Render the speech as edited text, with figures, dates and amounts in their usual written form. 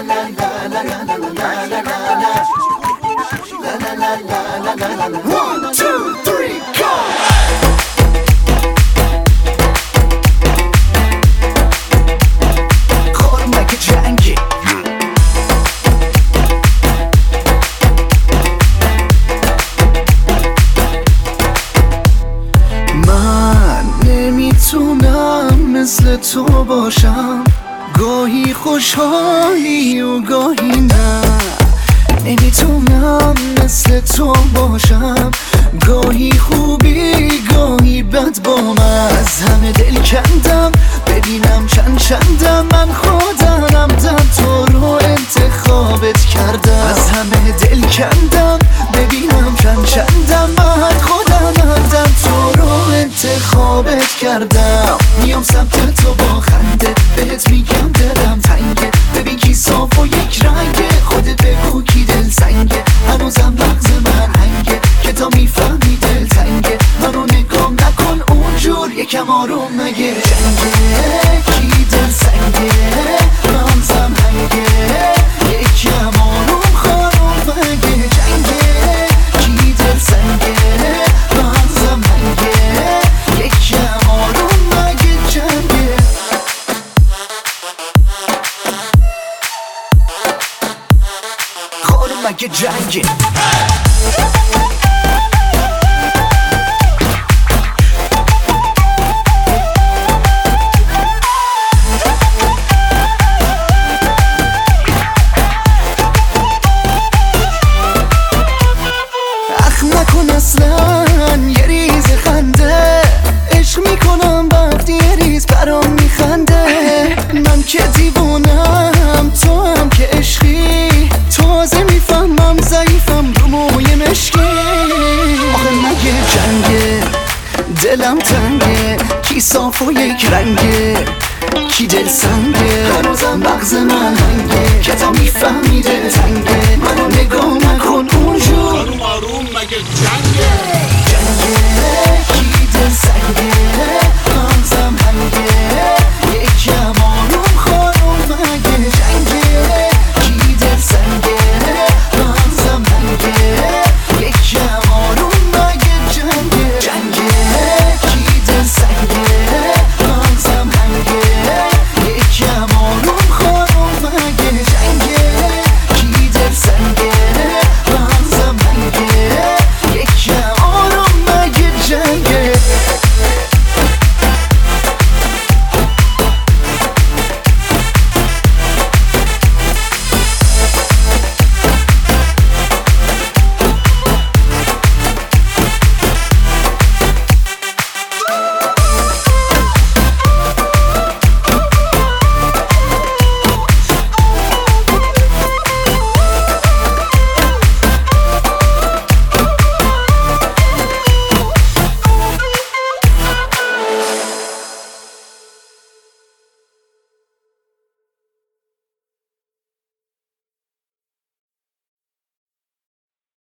One, two, three, go! خورمک جنگی من نمیتونم مثل تو باشم، گاهی خوشحالی و گاهی نه. نمیتونم مثل تو باشم، گاهی خوبی گاهی بد با من. از همه دل کندم ببینم چندم، من خودم تو رو انتخابت کردم. از همه دل کندم ببینم چندم، من خودم تو رو انتخابت کردم. میام سمت تو با خنده، بهت میگم دلم تنگه. ببین کی صاف و یک رنگه، خودت بگو کی دل سنگه. هنوزم مغز من هنگه که تا میفهمی دل تنگه. منو نگام نکن اونجور، یکم آروم مگه جنگه. کی دل سنگه مغزم هنگه، یکم آروم خانم مگه جنگه. کی دل سنگه مغزم هنگه، یکم آروم مگه جنگه. خورمک جنگی نکن اصلا یه ریز خنده، عشق میکنم وقتی یه ریز برام میخنده. من که دیوونم تو هم که عشقی، تازه میفهمم ضعیفم رو موی مشکی. آخه مگه جنگه دلم تنگه، کی صاف و یک رنگه کی دل سنگه. هنوزم مغز من هنگه که تا میفهمی دل